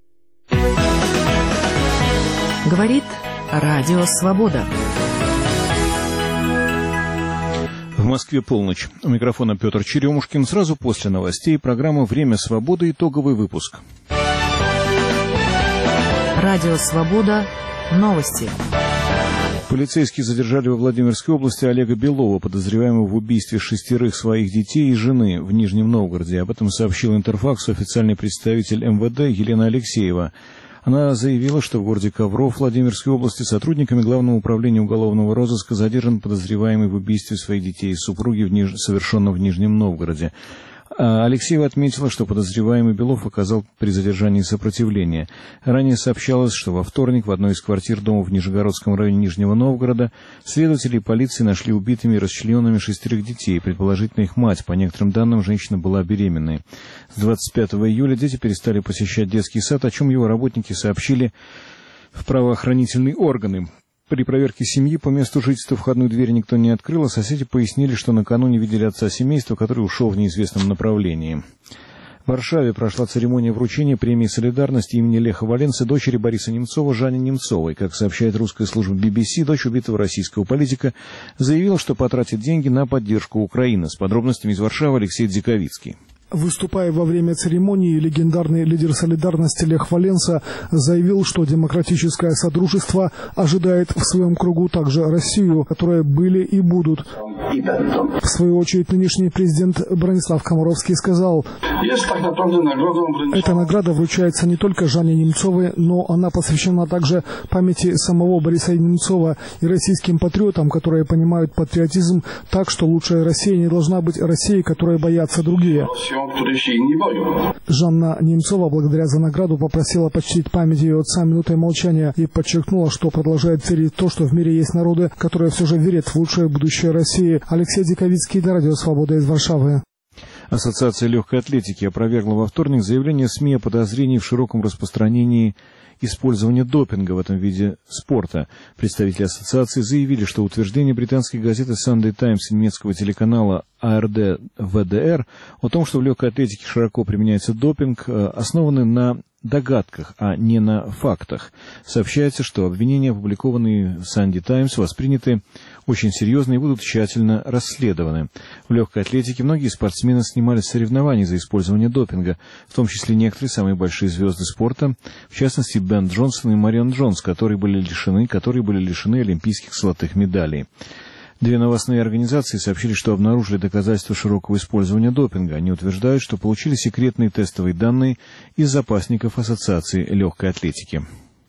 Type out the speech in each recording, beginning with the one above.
Говорит Радио Свобода. В Москве полночь. У микрофона Петр Черемушкин. Сразу после новостей программа «Время свободы». Итоговый выпуск. Радио Свобода. Новости. Полицейские задержали во Владимирской области Олега Белова, подозреваемого в убийстве 6 своих детей и жены в Нижнем Новгороде. Об этом сообщил Интерфаксу официальный представитель МВД Елена Алексеева. Она заявила, что в городе Ковров Владимирской области сотрудниками Главного управления уголовного розыска задержан подозреваемый в убийстве своих детей и супруги, совершенном в Нижнем Новгороде. Алексеева отметила, что подозреваемый Белов оказал при задержании сопротивление. Ранее сообщалось, что во вторник в одной из квартир дома в Нижегородском районе Нижнего Новгорода следователи полиции нашли убитыми и расчлененными 6 детей, предположительно их мать. По некоторым данным, женщина была беременной. С 25 июля дети перестали посещать детский сад, о чем его работники сообщили в правоохранительные органы. При проверке семьи по месту жительства входную дверь никто не открыл, а соседи пояснили, что накануне видели отца семейства, который ушел в неизвестном направлении. В Варшаве прошла церемония вручения премии «Солидарность» имени Леха Валенсы дочери Бориса Немцова Жанне Немцовой. Как сообщает русская служба BBC, дочь убитого российского политика заявила, что потратит деньги на поддержку Украины. С подробностями из Варшавы Алексей Дзиковицкий. Выступая во время церемонии, легендарный лидер «Солидарности» Лех Валенса заявил, что демократическое содружество ожидает в своем кругу также Россию, которая были и будут. В свою очередь, нынешний президент Бронислав Комаровский сказал: «Эта награда вручается не только Жанне Немцовой, но она посвящена также памяти самого Бориса Немцова и российским патриотам, которые понимают патриотизм так, что лучшая Россия не должна быть Россией, которой боятся другие». Жанна Немцова, благодаря за награду, попросила почтить память ее отца минутой молчания и подчеркнула, что продолжает верить в то, что в мире есть народы, которые все же верят в лучшее будущее России. Алексей Диковицкий для Радио Свобода из Варшавы. Ассоциация легкой атлетики опровергла во вторник заявление СМИ о подозрении в широком распространении использования допинга в этом виде спорта. Представители ассоциации заявили, что утверждение британской газеты Sunday Times и немецкого телеканала ARD ВДР о том, что в легкой атлетике широко применяется допинг, основаны на догадках, а не на фактах. Сообщается, что обвинения, опубликованные в Sunday Times, восприняты очень серьезно и будут тщательно расследованы. В легкой атлетике многие спортсмены снимались с соревнований за использование допинга, в том числе некоторые самые большие звезды спорта, в частности Бен Джонсон и Марион Джонс, которые были лишены олимпийских золотых медалей. 2 новостные организации сообщили, что обнаружили доказательства широкого использования допинга. Они утверждают, что получили секретные тестовые данные из запасников Ассоциации легкой атлетики.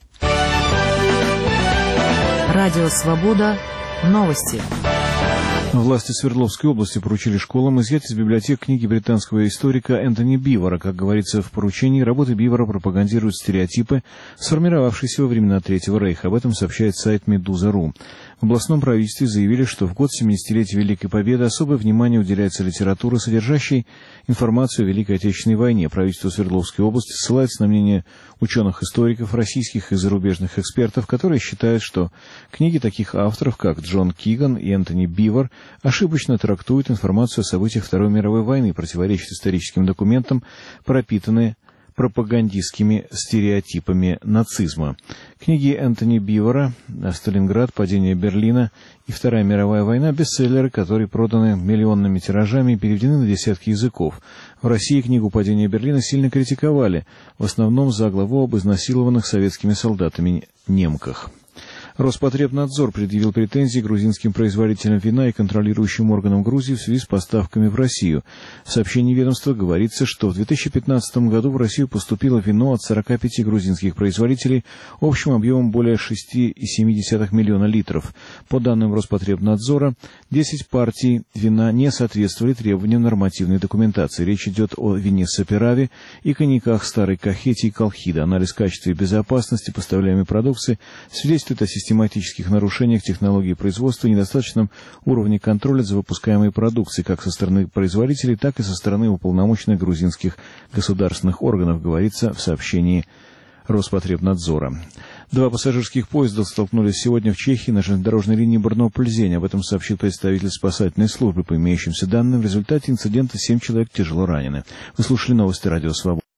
Радио Свобода. Новости. Власти Свердловской области поручили школам изъять из библиотек книги британского историка Энтони Бивора. Как говорится в поручении, работы Бивора пропагандируют стереотипы, сформировавшиеся во времена Третьего Рейха. Об этом сообщает сайт Meduza.ru. В областном правительстве заявили, что в год 70-летия Великой Победы особое внимание уделяется литературе, содержащей информацию о Великой Отечественной войне. Правительство Свердловской области ссылается на мнение ученых-историков, российских и зарубежных экспертов, которые считают, что книги таких авторов, как Джон Киган и Энтони Бивор, ошибочно трактуют информацию о событиях Второй мировой войны, противоречат историческим документам, пропитанные пропагандистскими стереотипами нацизма. Книги Энтони Бивора «Сталинград», «Падение Берлина» и «Вторая мировая война» — бестселлеры, которые проданы миллионными тиражами и переведены на десятки языков. В России книгу «Падение Берлина» сильно критиковали, в основном за главу об изнасилованных советскими солдатами немках. Роспотребнадзор предъявил претензии грузинским производителям вина и контролирующим органам Грузии в связи с поставками в Россию. В сообщении ведомства говорится, что в 2015 году в Россию поступило вино от 45 грузинских производителей общим объемом более 6,7 миллиона литров. По данным Роспотребнадзора, 10 партий вина не соответствовали требованиям нормативной документации. Речь идет о вине Саперави и коньяках Старой Кахети и Колхида. Анализ качества и безопасности поставляемой продукции свидетельствует о систематических нарушениях технологии производства и недостаточном уровне контроля за выпускаемой продукцией как со стороны производителей, так и со стороны уполномоченных грузинских государственных органов, говорится в сообщении Роспотребнадзора. 2 пассажирских поезда столкнулись сегодня в Чехии на железнодорожной линии Барнаул-Пльзень. Об этом сообщил представитель спасательной службы. По имеющимся данным, в результате инцидента 7 человек тяжело ранены. Вы слушали новости Радио Свобода.